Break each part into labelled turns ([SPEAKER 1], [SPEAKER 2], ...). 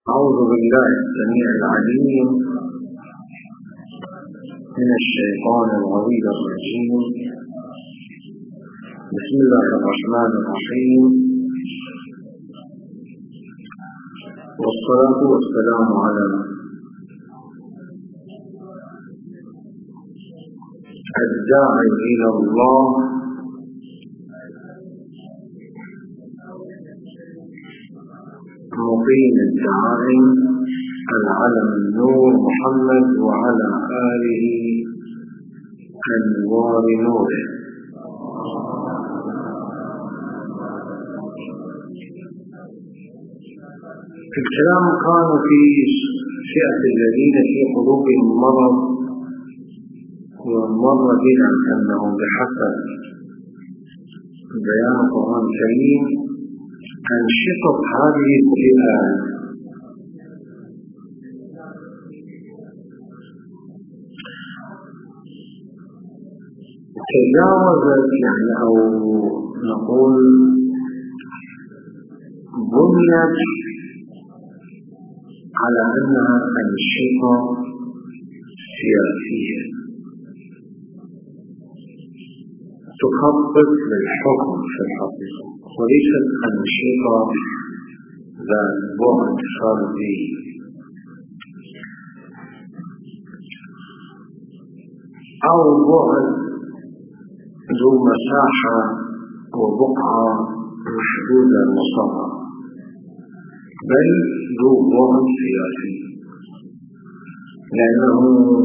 [SPEAKER 1] أعوذ بالله السميع العليم من الشيطان الغوي الرجيم. بسم الله الرحمن الرحيم، والصلاة والسلام على الداعي إلى الله مقيم الدعائم العلم النور محمد وعلى آله أنوار نوره. الكلام كان في فئة الذين في قلوبهم مرض، ومر بنا أنهم بحسب بيان القرآن الكريم أنشطة هذه الفئة تجاوزت، أو نقول بنيت على أنها أنشطة سياسية تخطط للحكم في الحقيقة، وليست أنشطة ذات بعد فردي. أو بعد ذو مساحة وبقعة محدودة مصغرة، بل ذو بعد سياسي، لأنه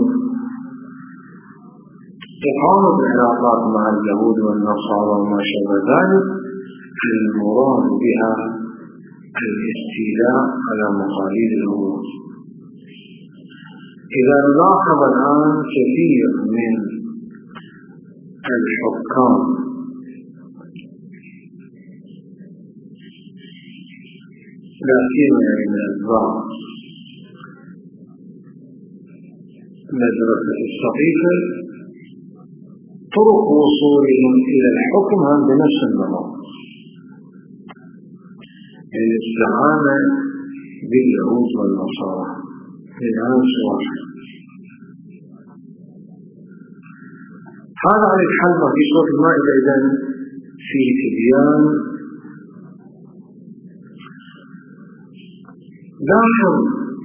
[SPEAKER 1] إقامة العلاقات مع اليهود والنصارى وما شابه ذلك المراد بها الاستيلاء على مقاليد الأمور. إذا نلاحظ الآن كثير من الحكام لا سيما من أتباع مدرسة الصحيفة طرق وصولهم إلى الحكم هم بنفس النمط، الاستعانة باليهود والنصارى للعنف واحد. هذا على الحلقة في سورة المائدة إذن في تبيان. لاحظ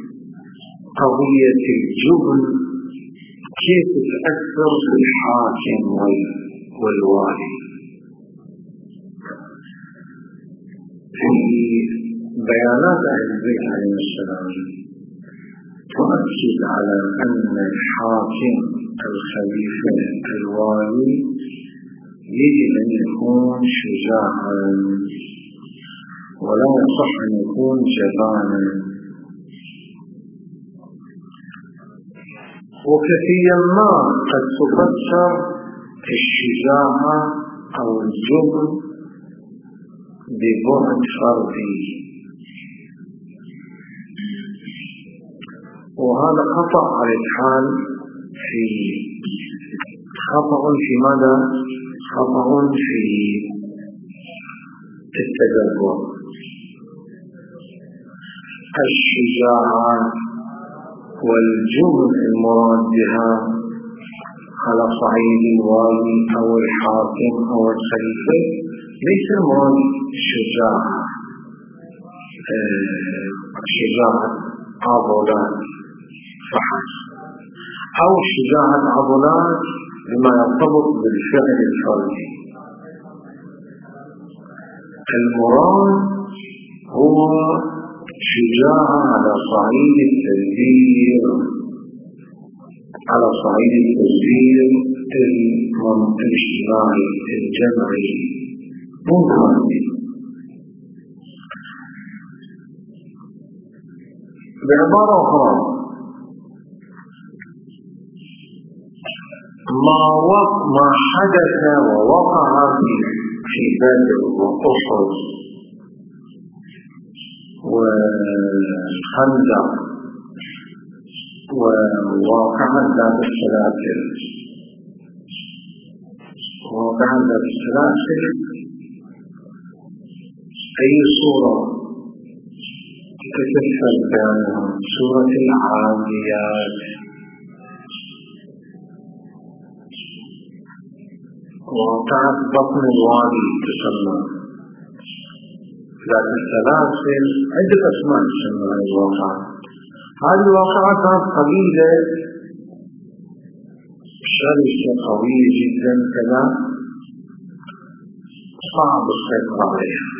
[SPEAKER 1] قضية الجبن كيف تأثر في الحاكم والوالي. في بيانات أهل البيت عليه السلام تؤكد على أن الحاكم الخليفة الوالي يجب أن يكون شجاعا، ولا يصح أن يكون جبانا. وكثيرا ما قد تفسر الشجاعة أو الجبن ببعد فردي، وهذا خطأ على الحال في خطأ في ماذا؟ خطأ في التدبر. الشجاعة والجبن المراد بها على صعيد الوالي أو الحاكم أو الخليفة ليس المراد شجاعة عضلات فحسب، أو شجاعة عضلات بما يرتبط بالفعل الفردي. المراد هو شجاعة على صعيد التدبير، على صعيد التدبير الاجتماعي الجمعي منفردي. بعبارة أخرى، ما حدث ووقع في بدر وأحد والخندق وواقعا ذات السلاسل أي صورة تتفل بيانهم. سورة العاديات واقعة بطن الوادي تسمى ذات السلاسل، عدة أسماء تسمى هذه الواقعة. هذه الواقعة كانت قبيلة شرسة قوية جدا كذا، صعب السيطرة عليها.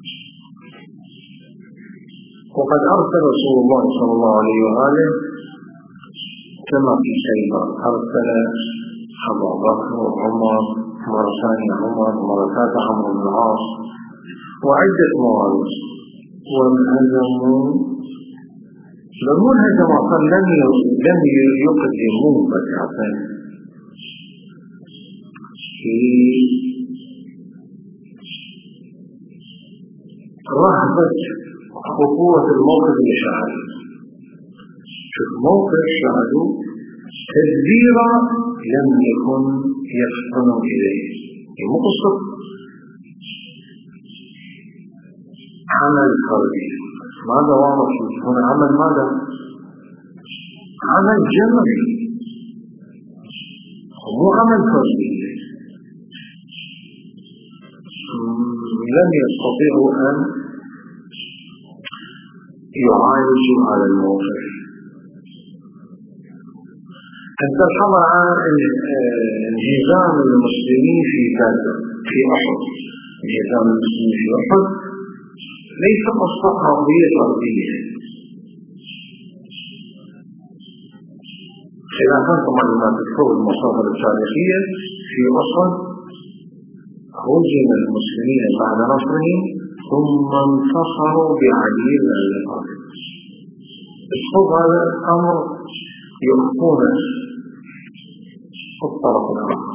[SPEAKER 1] وقد أرسل رسول الله صلى الله عليه وآله كما في خيبر، أرسل أبا بكر وعمر، مرة ثانية عمر، مرة ثالثة عمرو بن العاص، وعدة موارد. وانهزموا بالمنهزم أصلا لم يقدموا فتحة في رهبة خطورة الموقف اللي شاهدوا. شوف موقف شاهدوا تدبيرا لم يكن يفطنوا إليه. المقصد عمل فردي، ماذا واضح هنا؟ عمل ماذا؟ عمل جمعي، مو عمل فردي. لم يستطيعوا أن يعالجوا على الموقف. أن تلحظ عن انهزام المسلمين في غزة، في أحد. انهزام المسلمين في أحد ليس قصة قضية فردية، خلافا طبعا ما تذكر المصادر التاريخية. في أحد هزم المسلمين بعد نصرهم ثم انتصروا بعديد من اللقاءات. الصوت هذا الأمر يخفونه الطرف الآخر.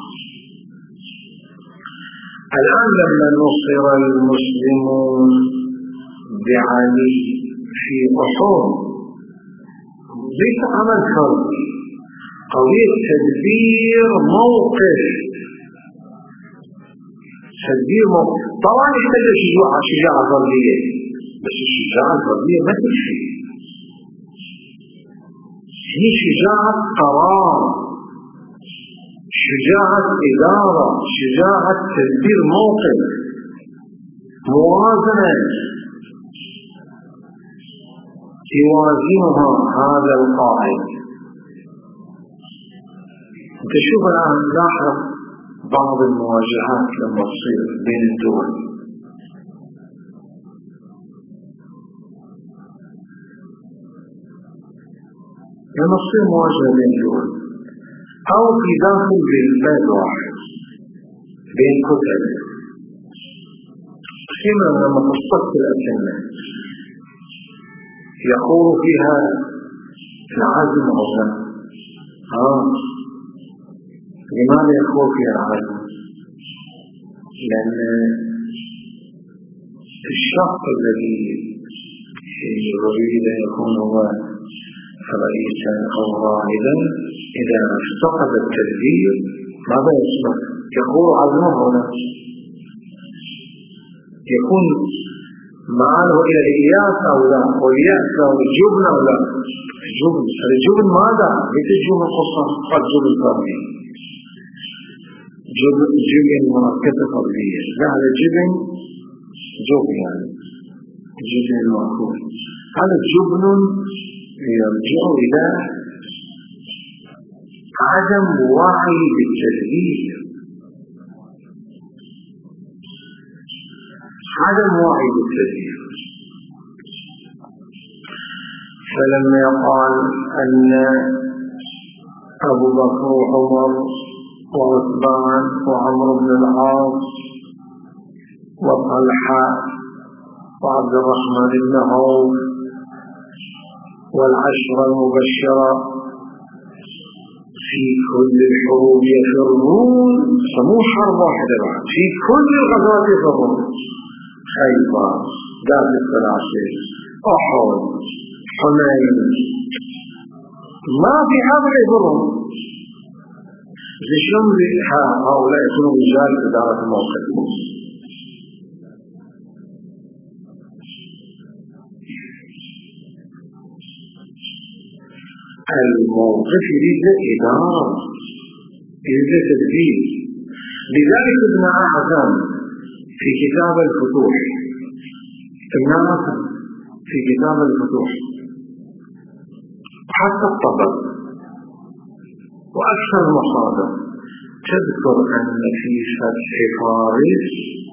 [SPEAKER 1] الآن لما نصر المسلمون بعلي في أحد ليس عمل فردي، قضية تدبير موقف. طبعا يحتاج شجاعة فردية، بس الشجاعة الفردية ما تكفي، هي شجاعة قرار، شجاعة إدارة، شجاعة تدبير موقف، موازنة يوازنها هذا القائد. تشوف الآن لاحظ بعض المواجهات لما تصير بين الدول، لما تصير مواجهة بين الدول أو في داخل بلد واحد بين كتل، خيمة لما تصطف الأسنة يقول فيها العزم عزم. لماذا يقول فيها العزم؟ لأن الشخص الذي يريد أن يكون هو رئيسا أو رائدا إذا افتقد التدبير ماذا يصبح؟ يقول عزمه هنا، يكون معانه إلى الإياس أو لا، واليأس أو الجبن أو لا. الجبن ماذا؟ ليس الجبن خصوصا قد جبن فردي، جبن مركزة فردية، لا هذا جبن يعني جبن المأكول. هذا جبن يرجع إلى عدم وعي بالتدبير، عدم وعي بالتدبير. فلما يقال أن أبو بكر وعمر وعثمان وعمرو بن العاص وطلحة وعبد الرحمن بن عوف والعشرة المبشرة في كل الحروب يفرون، سمو حرب واحدة بعد، في كل الغزوات يفرون، خيبر، ذات السلاسل، أحد، حنين، ما في حرب يفرون. لشلون هؤلاء يكونوا رجال إدارة الموقف؟ الموقف يريد إدارة، يريد تدبير. لذلك ابن أعظم في كتاب الفتوح، في كتاب الفتوح حتى الطبع وأكثر المصادر تذكر أن في فتح فارس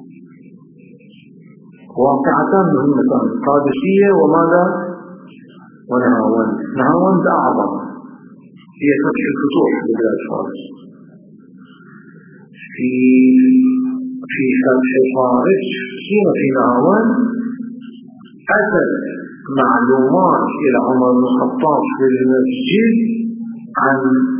[SPEAKER 1] واقعتان مهمتان، قادسية وماذا؟ ونهاوند. نهاوند أعظم، هي فتح الفتوح ببلاد فارس. في فتح فارس حين في نهاوند أتت معلومات إلى عمر بن الخطاب في المسجد عن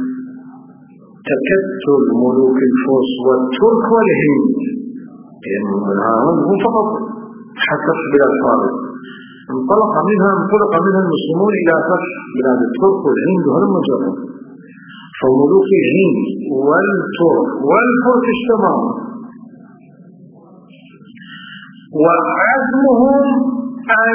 [SPEAKER 1] تكتل ملوك الفرس والترك والهند، يعني نهاوند هو فقط حتى في بلاد فارس، انطلق منها المسلمون إلى فتح بلاد الترك والهند وهم جرم. فملوك الهند والترك والفرس اجتمعوا وعزمهم أن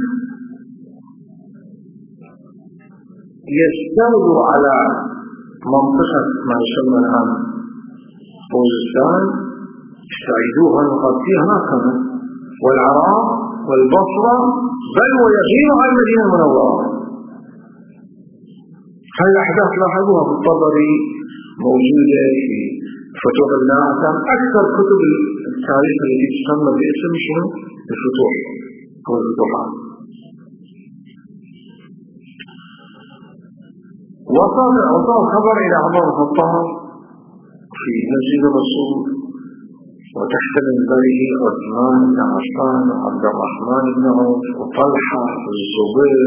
[SPEAKER 1] يستولوا على منطقة ما يسمى الآن خوزستان، يستعيدوها نقاطيها هناك، والعراق والبصرة، بل ويغيرها المدينة المنورة. هذه الأحداث لاحظوها في الطبري، موجودة في فتوح الناعم. أكثر كتب التاريخ التي تسمى باسم شنو؟ الفتوح أو الفتوحات. وصل خبر إلى عمر بن الخطاب في مسجد الرسول وتحت منبره عثمان بن عفان وعبد الرحمن بن عوف وطلحة والزبير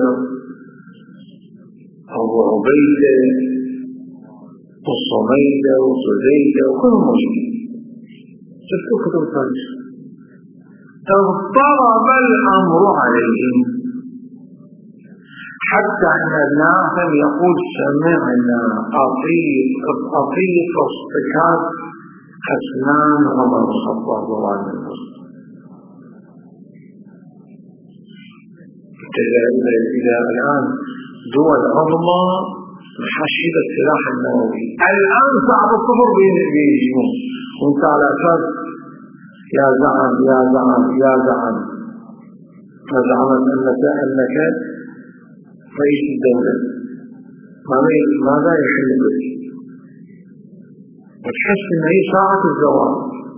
[SPEAKER 1] وأبو عبيدة والصميدة وزبيدة وكلهم موجودين. شفتوا كتب التاريخ. اضطرب الأمر عليهم حتى أن الناظم يقول سمعنا أطيق اصطكاك أسنان عمر بن الخطاب رضي الله عنه. إلى الآن دول عظمى محشدة السلاح النووي، الآن صعب الصفر بيجيون، وانت على أساس يا زعم يا زعم يا زعم، فزعمت أنك رئيس الدولة، ماذا يحل بك؟ وتحس ان هي ساعة الزواج.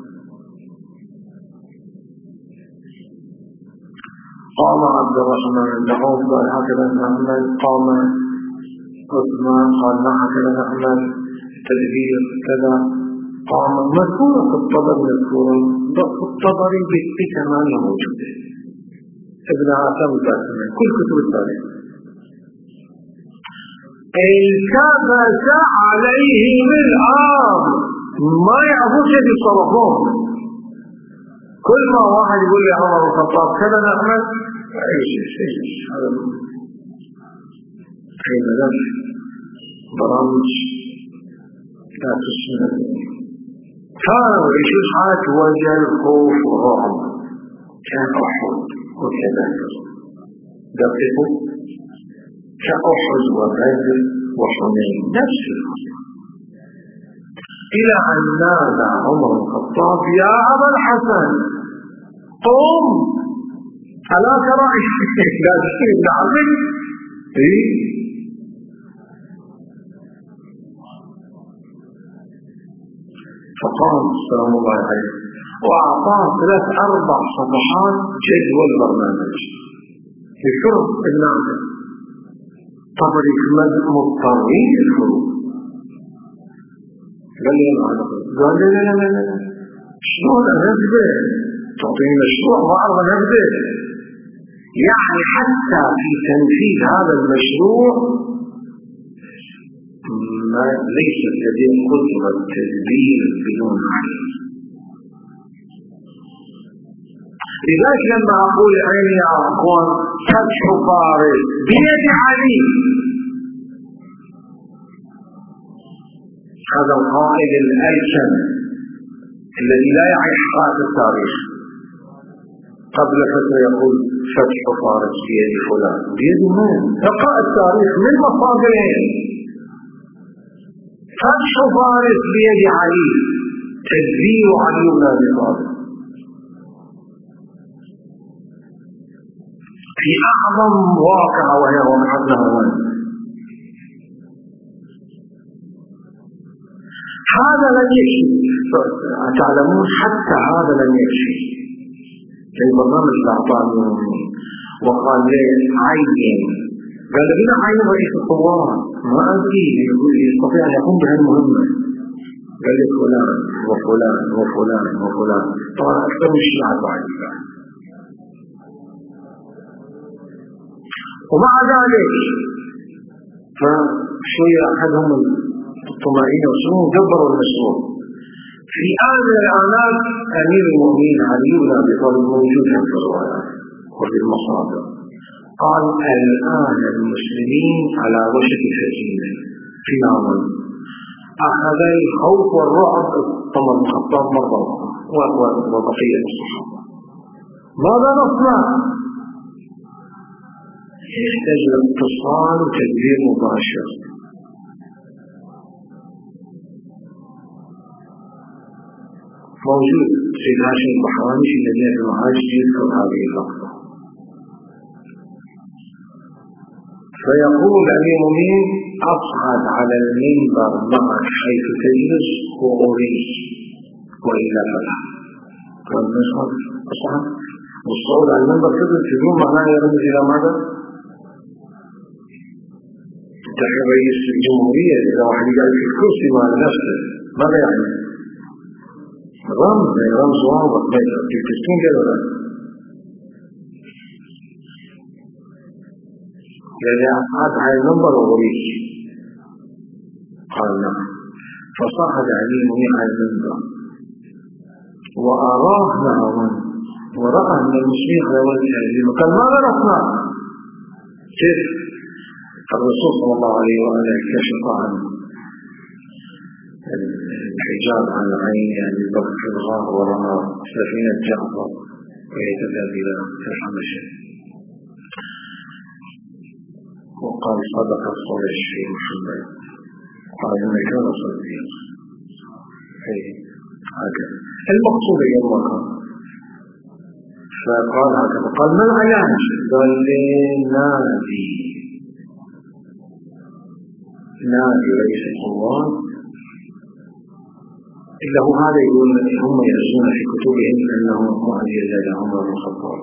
[SPEAKER 1] قام عبد الرحمن بن عوف قال هكذا نعمل، قام عثمان قال هكذا نعمل، تدبير كذا، قام مذكورة في الطبري، مذكورة في الطبري بالثمانية موجودة، ابن عاصم الباسمين، كل كتب التاريخ. التبس عليهم الأرض، ما يعرفون شيء يتصرفون. كل ما واحد يقول لي عمر بن الخطاب كذا نعمل، ايش هذا في ملف برامج لا تسمع. كانوا يعيشون حالة وجع الخوف والرعب، كان أحد وكذا دقيقوا كأحد وبدر وحنين، نفس الوضع. إلى أن نادى عمر بن الخطاب يا أبا الحسن قم، ألا ترى لا تشتري بنعمك؟ فقام السلام الله عليه وأعطاه 3-4 صفحات جدول برنامج لشرب النعمة. طبري مضطرين الفروض. قال لا شلون أنبدأ؟ تعطيني مشروع وأعرض أنبدأ؟ يعني حتى في تنفيذ هذا المشروع ما ليس لديه قدرة تدبير بدون علم. لذلك لما أقول عيني يا أخوان فتح فارس بيد علي، هذا القائد الألسن الذي لا يعي حقائق التاريخ، قبل فترة يقول فتح فارس بيد فلان، بيد من؟ اقرأ التاريخ من مصادرين. فتح فارس بيد علي، تدبير علي بن ابي طالب في اعظم واقعة وهي واقعة نهروان. هذا لن يكفي، تعلمون حتى هذا لن يكفي. في برنامج الأعطاني وقال لي عين، قال لنا عين رئيس الثوار ما أدري يستطيع أن يقوم بهذه المهمة. قال لي فلان وفلان وفلان وفلان، طبعا أكثر من الشيعة بعد. ومع ذلك فشوية أحدهم الطمأنينة وسنون دبروا المشروع. في آن الآنات أمير المؤمنين علي بن أبي طالب موجود في الروايات وفي المصادر، قال الآن المسلمين على وشك الهزيمة في نهروان. أخذ الخوف والرعب طبعا الخطاب مرة وبقية الصحابة. ماذا نصنع؟ يحتاج الاتصال وتدبير مباشر. موجود في هاشم البحراني في مدينة المعاش يذكر هذه اللقطة، فيقول أمير المؤمنين أصعد على المنبر معك حيث تجلس وأريك وإلا فلا. قال نصعد أصعد، والصعود على المنبر تجلس بدون معناه يرمز إلى ماذا؟ تحت رئيس الجمهورية إذا واحد يقعد في الكرسي مع نفسه ماذا يعني؟ رمز واضح بين التلفزيون كذا لا. يعني أصعد على المنبر وأريك. قال نعم. فصعد علي المؤمنين على المنبر وأراه نهروان ورأى أن المسلمين على وجه الهزيمة. قال ماذا نصنع؟ كيف؟ الرسول صلى الله عليه وآله كشف عن الحجاب عن العين يعني بكر في الغار ورأى سفينة جعفر وهي تذهب إلى الحبشة، وقال صدق الصالح في محمد، قال إنك كان صديق. هكذا المقصود أيها الوطن. فقال هكذا، قال ما العلاج؟ قال لي نادي رئيس الثوار إلا هو. هذا يقول هم يرسون في كتبهم أنه معدي زاد عمر بن الخطاب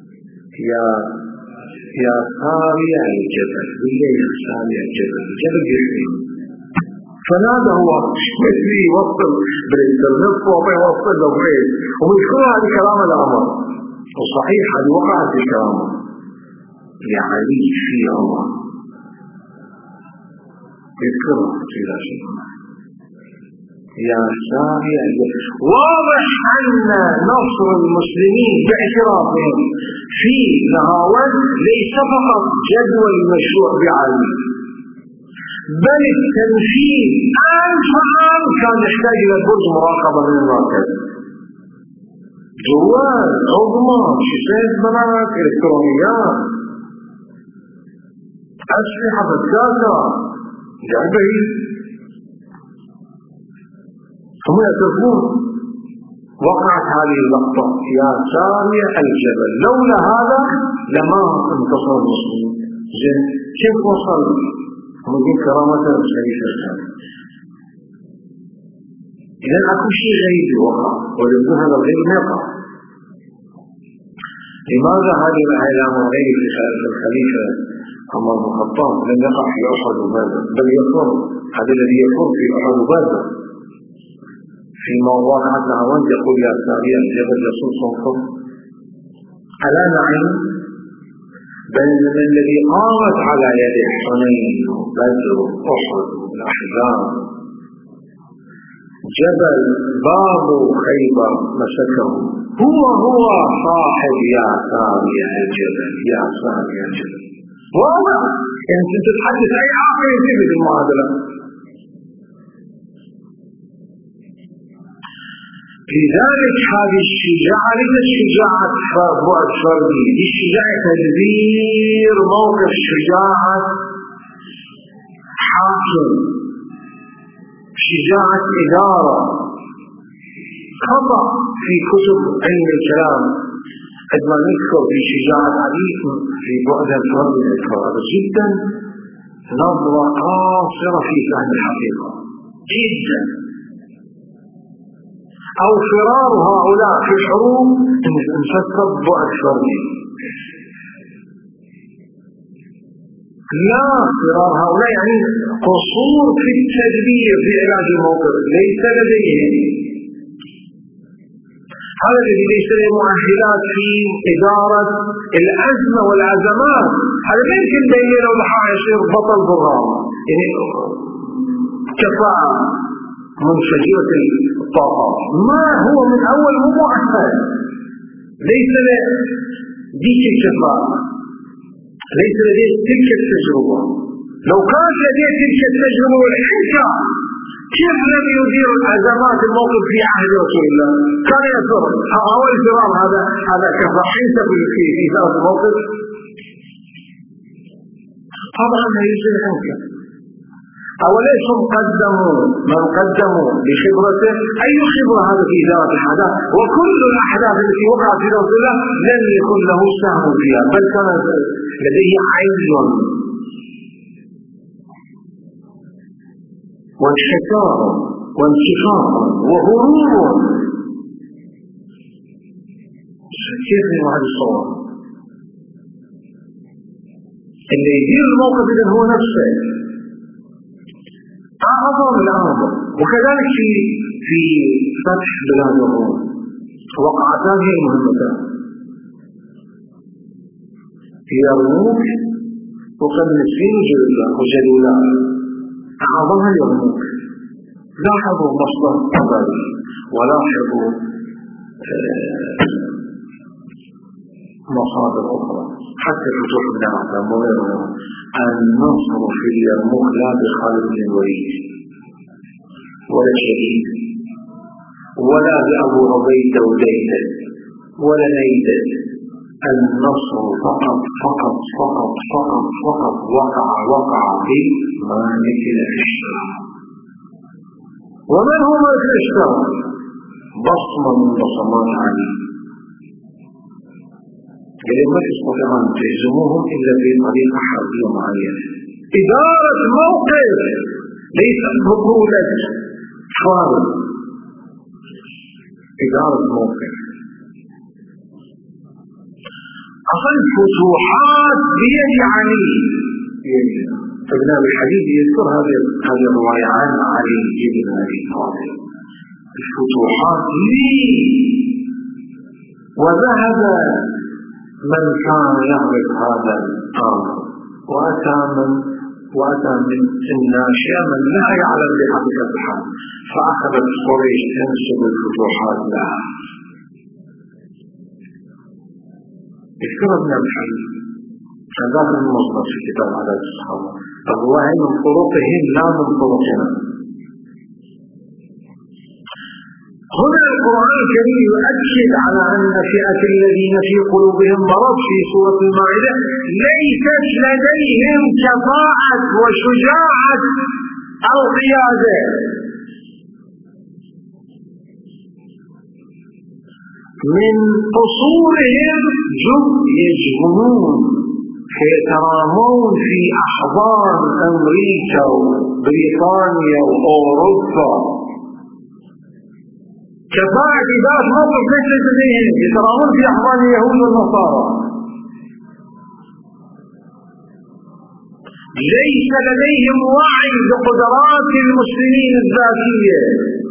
[SPEAKER 1] يا ساري الجبل، بالليل يا ساري الجبل، الجبل يحمي. فنادى هو مثلي وصل بالإنترنت وما يوصل له غير، ومشكلة هذه كلام الأمر، وصحيح هذه وقعت الكرامة لعلي في الله يذكرها في راشد يا ساري الجبل. واضح أن نصر المسلمين باعترافهم في نهاوند ليس فقط جدول مشروع بعلي، بل التنفيذ آن فآن كان يحتاج إلى برج مراقبة من المركز، جوال، عظمى، شاشات بنات، إلكترونيات، أسلحة فتاكة، لعبة. ثم يعترفون وقعت هذه اللقطة يا ساري الجبل، لولا هذا لما انتصر المسلمين. زين كيف وصل؟ ممكن كرامة الشريفة الثانية. إذن أكو شيء غيب وقع، ولكن هذا الغيب ما يقع. لماذا هذه الأعلام الغيب في الخليفة عمر بن الخطاب لم يقع في أحد وبدر، بل يفر هذا الذي يفر في أحد وبدر في موضوع نهاوند يقول يا ساري الجبل يصوص صوته ألا نعم؟ بل من الذي قامت على يده حنين وبدر وأحد والأحزاب، جبل باب خيبر مسكه هو صاحب يا ساري الجبل، يا ساري الجبل. واضح انت تتحدث اي عاقل يجيب المعادله. لذلك هذه الشجاعة ليست شجاعة بعد فردي، دي شجاعة تدبير موقف، شجاعة حاكم، شجاعة إدارة. خطأ في كتب علم الكلام عندما نذكر في شجاعة علي في بعد الفردي الإكرار جدا نظرة قاصرة في فهم الحقيقة جدا، أو فرار هؤلاء في الحروب نفكر بعد فردي. لا، فرار هؤلاء يعني قصور في التدبير في علاج الموقف، ليس لديهم هذا الذي ليس له مؤهلات في إدارة الأزمة والأزمات. هذا لا يمكن بين لو ضحى يصير بطل ضرامة، يعني كفاءة منفجرة الطاقات، ما هو من أول مؤهل، ليس له ديك الكفاءة، ليس لديه تلك التجربة. لو كانت لديه تلك التجربة والحكة كيف لم يدير الأزمات الموقف في عهد رسول الله؟ كان يفر أو الفرار، هذا كفاحية في إدارة الموقف. طبعا لا يوجد حكة. أوليس من قدموا بخبرته أي خبرة هذا في إدارة الأحداث، وكل الأحداث التي وقعت في رسول الله لم يكن له سهم فيها، بل كان لديه عين وانحسار وانشقاق وهروب. كيف هذا الصور اللي يدير الموقف إذن هو نفسه أعظم الأعظم. وكذلك في فتح بلاد الروم وقعتان هي مهمتان، يرموك وقنسين وجلولان. أعظمها يرموك، لاحظوا مصدر قبلي ولاحظوا مصادر أخرى حتى فتوح بن عبد وغيرهم. النصر في اليرموك لا بخالد بن الوليد ولا شهيد ولا بأبو عبيدة وديدة ولا نيدة. النصر فقط فقط فقط فقط فقط وقع في مالك الأشتراك. ومن هو مالك الأشتراك؟ بصمة من بصمات علي، اللي ما تستطيع أن تهزموهم إلا بطريقة حربية معينة. إدارة موقف ليس بطولة حرب، إدارة موقف. أصل فتوحات بيد علي. ابن أبي الحديد يذكر هذه الرواية عن علي بن أبي طالب. الفتوحات لي، وذهب من كان يعرف هذا الأمر وأتى من الناشئة من لا يعلم بحقيقة الحال، فأخذت قريش تنسب الفتوحات لها. اذكر ابن الحديد هذا المصدر في كتاب عادات الصحابة، الرواية من طرقهم لا من طرقنا. هنا القرآن الكريم يؤكد على أن فئة الذين في قلوبهم مرض في سورة المائدة ليست لديهم كفاءة وشجاعة القيادة، من قصورهم يجهمون فيترامون في أحضان أمريكا وبريطانيا وأوروبا. كفاءة إدارة موقف ليس لديهم، يترامون في أحضان اليهود والنصارى. ليس لديهم وعي بقدرات المسلمين الذاتية،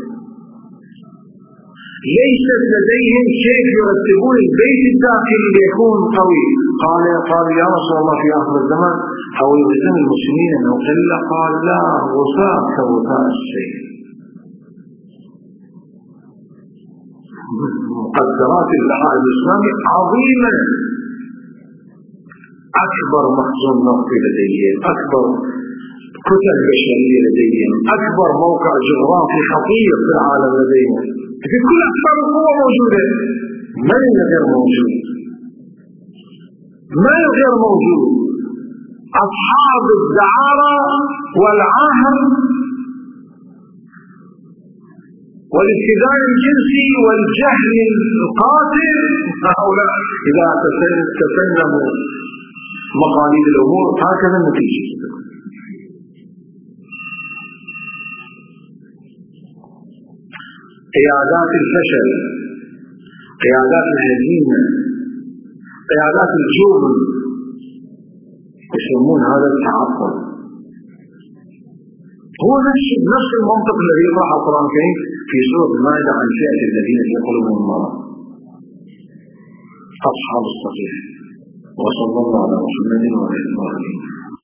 [SPEAKER 1] ليست لديهم كيف يرتبون البيت الداخلي ليكون قوي. قال يا رسول الله في آخر الزمان أو يلزم المسلمين أنه قل؟ قال لا، غثاء كغثاء السيل. مقدرات البحر الإسلامي عظيمة، أكبر مخزون نفطي لديهم، أكبر كتل بشرية لديهم، أكبر موقع جغرافي خطير في العالم لديهم. في كل أسباب القوة موجودة. من غير موجود؟ من غير موجود؟ أصحاب الدعارة والعهر والابتذال الجنسي والجهل القاتل، هؤلاء إذا تسلموا مقاليد الأمور هكذا النتيجة. قيادات الفشل، قيادات الهزيمة، قيادات الجبن، يسمون هذا التعطل. هو نفس المنطق الذي يطرحه القرآن الكريم في سورة المائدة عن فئة الذين في قلوبهم مرض، أصحاب الصفيح. وصلى الله على محمد وعلى آله وصحبه.